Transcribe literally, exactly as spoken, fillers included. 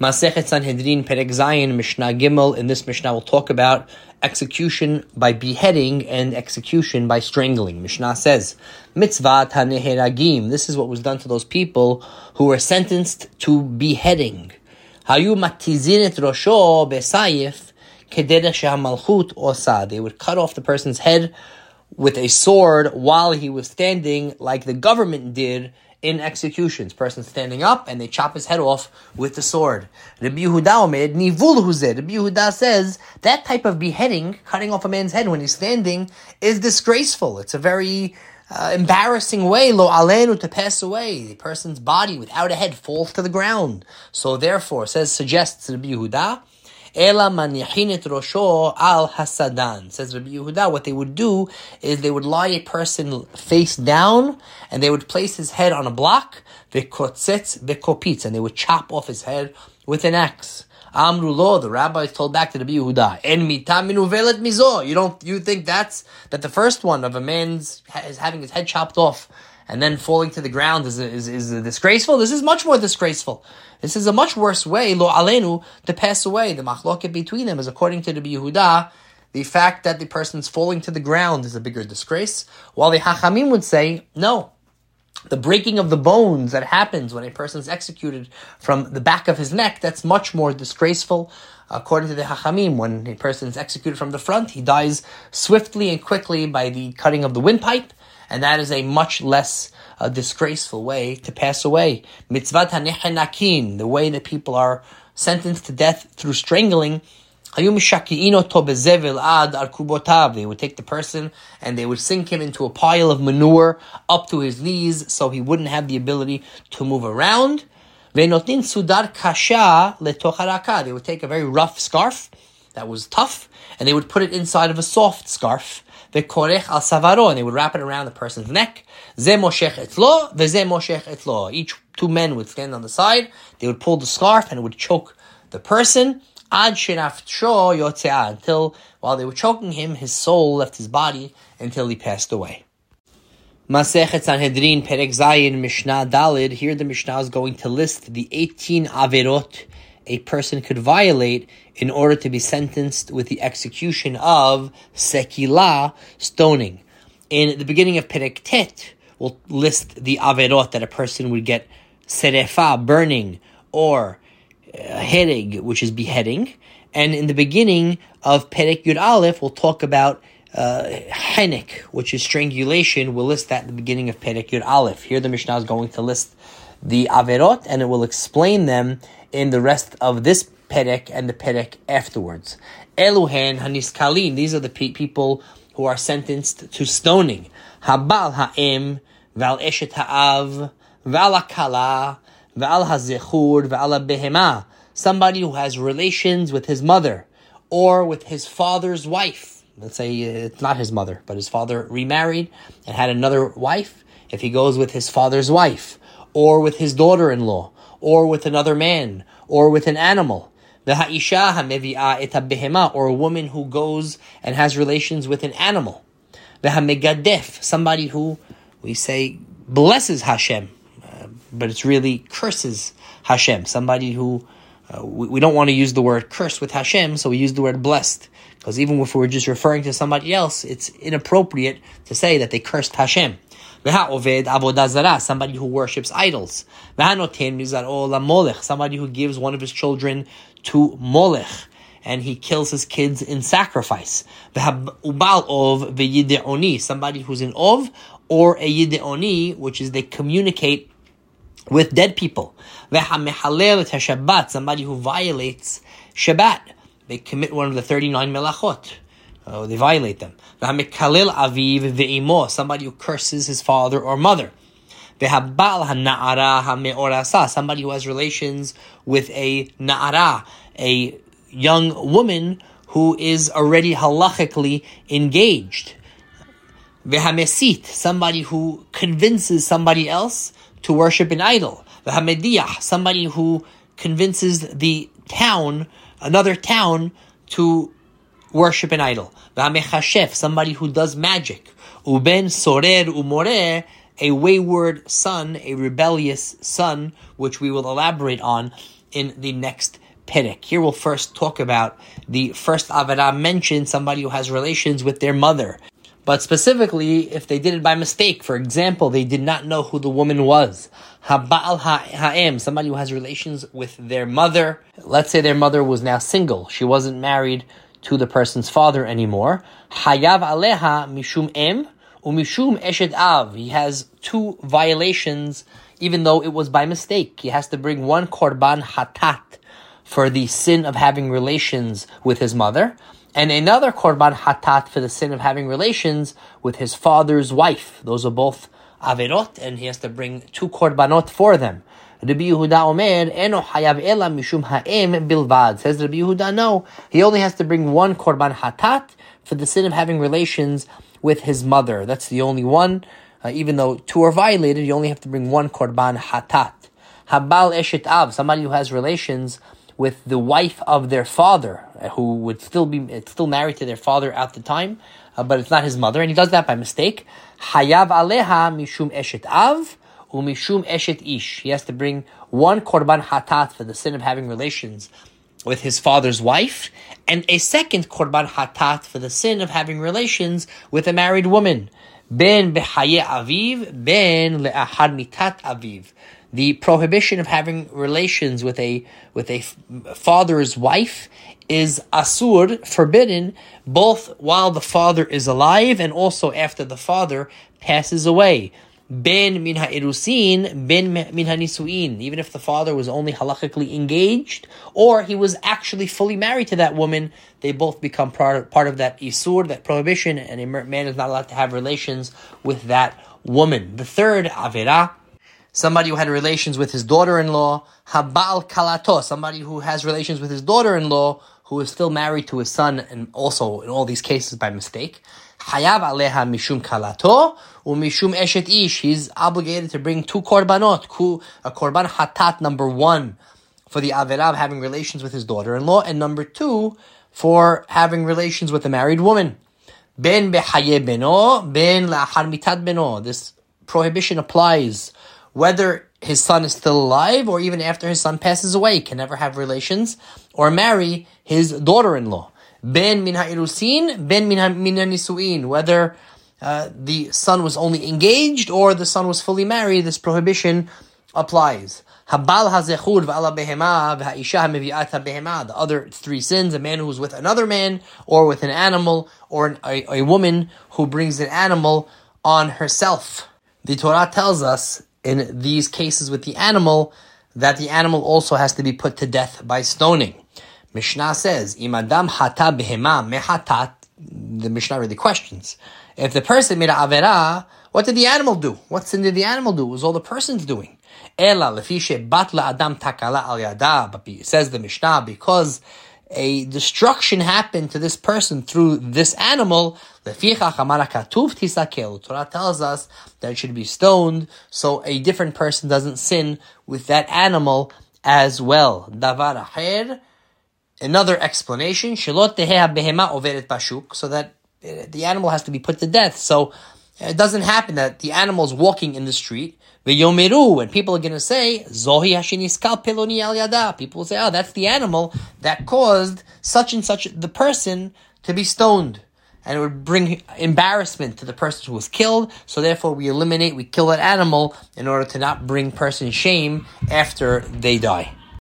Masechet Sanhedrin Perek Zayin Mishnah Gimel. In this Mishnah, we'll talk about execution by beheading and execution by strangling. Mishnah says, Mitzvat HaNeheragim. This is what was done to those people who were sentenced to beheading. Hayu matizin et rosho besayif kederech shehamalchut osa. They would cut off the person's head with a sword while he was standing, like the government did in executions. Person standing up and they chop his head off with the sword. Rabbi Yehuda omed nivul huzeh. Rabbi Yehuda says that type of beheading, cutting off a man's head when he's standing, is disgraceful. It's a very uh, embarrassing way, lo alenu, to pass away. The person's body without a head falls to the ground. So therefore, says, suggests Rabbi Yehuda, Ela manichin et rosho al hasadan. Says Rabbi Yehuda, what they would do is they would lie a person face down and they would place his head on a block, v'kotzetz v'kopitz, and they would chop off his head with an axe. Amru lo, the rabbis told back to Rabbi Yehuda, En mita minuvelet mizo. You don't, you think that's, that the first one of a man's, is having his head chopped off and then falling to the ground is, is, is disgraceful? This is much more disgraceful. This is a much worse way, lo alenu, to pass away. The machloket between them is, according to Rabbi Yehuda, the fact that the person's falling to the ground is a bigger disgrace, while the Hachamim would say, no, the breaking of the bones that happens when a person is executed from the back of his neck, that's much more disgraceful. According to the Hachamim, when a person is executed from the front, he dies swiftly and quickly by the cutting of the windpipe, and that is a much less uh, disgraceful way to pass away. Mitzvat hanehenakin, the way that people are sentenced to death through strangling. They would take the person and they would sink him into a pile of manure up to his knees so he wouldn't have the ability to move around. They would take a very rough scarf that was tough and they would put it inside of a soft scarf. And they would wrap it around the person's neck. Each two men would stand on the side. They would pull the scarf and it would choke the person. Until, while they were choking him, his soul left his body until he passed away. Masechet Sanhedrin Perek Zayin Mishnah Dalid. Here the Mishnah is going to list the eighteen averot a person could violate in order to be sentenced with the execution of sekilah, stoning. In the beginning of Perek Tet, we'll list the averot that a person would get: serefa, burning, or hereg, which is beheading. And in the beginning of Perek Yud Aleph, we'll talk about uh, henek, which is strangulation. We'll list that in the beginning of Perek Yud Aleph. Here the Mishnah is going to list the averot, and it will explain them in the rest of this Perek and the Perek afterwards. Eluhen haniskalin, these are the pe- people who are sentenced to stoning. Habal ha'em, val eshet ha'av, val ha'kala, V'al hazechur v'al behema, somebody who has relations with his mother or with his father's wife. Let's say it's not his mother, but his father remarried and had another wife. If he goes with his father's wife, or with his daughter-in-law, or with another man, or with an animal. V'ha'isha ha'mevi'ah et ha'behema, or a woman who goes and has relations with an animal. V'ha'megadef, somebody who, we say, blesses Hashem, but it's really curses Hashem. Somebody who, uh, we, we don't want to use the word curse with Hashem, so we use the word blessed. Because even if we're just referring to somebody else, it's inappropriate to say that they cursed Hashem. V'ha'oved avodah zarah, somebody who worships idols. V'ha'noten mizar'o la'molech, somebody who gives one of his children to Molech, and he kills his kids in sacrifice. V'ha'ubal ov v'yide'oni, somebody who's an ov, or a yide'oni, which is they communicate with dead people. V'hamehalel et haShabbat, somebody who violates Shabbat. They commit one of the thirty-nine melachot. Uh, they violate them. V'hamekalel aviv ve'imo, somebody who curses his father or mother. V'habal ha'na'ara ha'me'orasa, somebody who has relations with a na'ara, a young woman who is already halachically engaged. V'hamesit, somebody who convinces somebody else to worship an idol. V'hamediyah, somebody who convinces the town, another town, to worship an idol. V'hamechashef, somebody who does magic. Uben sorer umoreh, a wayward son, a rebellious son, which we will elaborate on in the next perek. Here we'll first talk about the first avera mentioned, somebody who has relations with their mother. But specifically, if they did it by mistake, for example, they did not know who the woman was. Haba'al ha'em, somebody who has relations with their mother. Let's say their mother was now single. She wasn't married to the person's father anymore. Hayav aleha mishum em umishum eshet av. He has two violations, even though it was by mistake. He has to bring one korban hatat for the sin of having relations with his mother, and another korban hatat for the sin of having relations with his father's wife. Those are both averot, and he has to bring two korbanot for them. Rabbi Yehuda Omer, eno hayav ela mishum ha'em bilvad. Says Rabbi Yehuda, no, he only has to bring one korban hatat for the sin of having relations with his mother. That's the only one. Uh, even though two are violated, you only have to bring one korban hatat. Habal eshet av, somebody who has relations with the wife of their father, who would still be still married to their father at the time, uh, but it's not his mother, and he does that by mistake. Hayav aleha mishum eshet av umishum eshet ish. He has to bring one korban hatat for the sin of having relations with his father's wife, and a second korban hatat for the sin of having relations with a married woman. Ben behaye aviv, ben le'ahad mitat aviv. The prohibition of having relations with a with a father's wife is asur, forbidden, both while the father is alive and also after the father passes away. Ben min ha'irusin, ben min hanisuin. Even if the father was only halakhically engaged, or he was actually fully married to that woman, they both become part, part of that isur, that prohibition, and a man is not allowed to have relations with that woman. The third avera, somebody who had relations with his daughter-in-law. Haba'al kalato, somebody who has relations with his daughter-in-law, who is still married to his son, and also in all these cases by mistake. Hayav aleha mishum kalato, umishum eshet ish. He's obligated to bring two korbanot, a korban hatat number one for the avera of having relations with his daughter-in-law, and number two for having relations with a married woman. Ben behaye beno, ben la'achar mitat beno. This prohibition applies whether his son is still alive or even after his son passes away. He can never have relations or marry his daughter-in-law. Ben min ha'irusin, ben min hanisuin. Whether uh, the son was only engaged or the son was fully married, this prohibition applies. Habal hazechud v'ala behema v'ha'isha mevi'at ha'behema. The other three sins: a man who is with another man, or with an animal, or an, a, a woman who brings an animal on herself. The Torah tells us in these cases with the animal that the animal also has to be put to death by stoning. Mishnah says, Im adam hata behema mehatat. The Mishnah really questions. If the person made an avera, what did the animal do? What sin did the animal do? It was all the person's doing. Ela lefishe bat la adam takala al yada. But says the Mishnah, because a destruction happened to this person through this animal, leficha chamara katuv tisakel. Torah tells us that it should be stoned, so a different person doesn't sin with that animal as well. Davar acher. Another explanation, shelot teheh behema overet bashuk, so that the animal has to be put to death. So it doesn't happen that the animal is walking in the street, v'yomeru, and people are going to say, zohi hashiniskal peloni al yada. People will say, oh, that's the animal that caused such and such the person to be stoned. And it would bring embarrassment to the person who was killed, so therefore we eliminate, we kill that animal in order to not bring person shame after they die.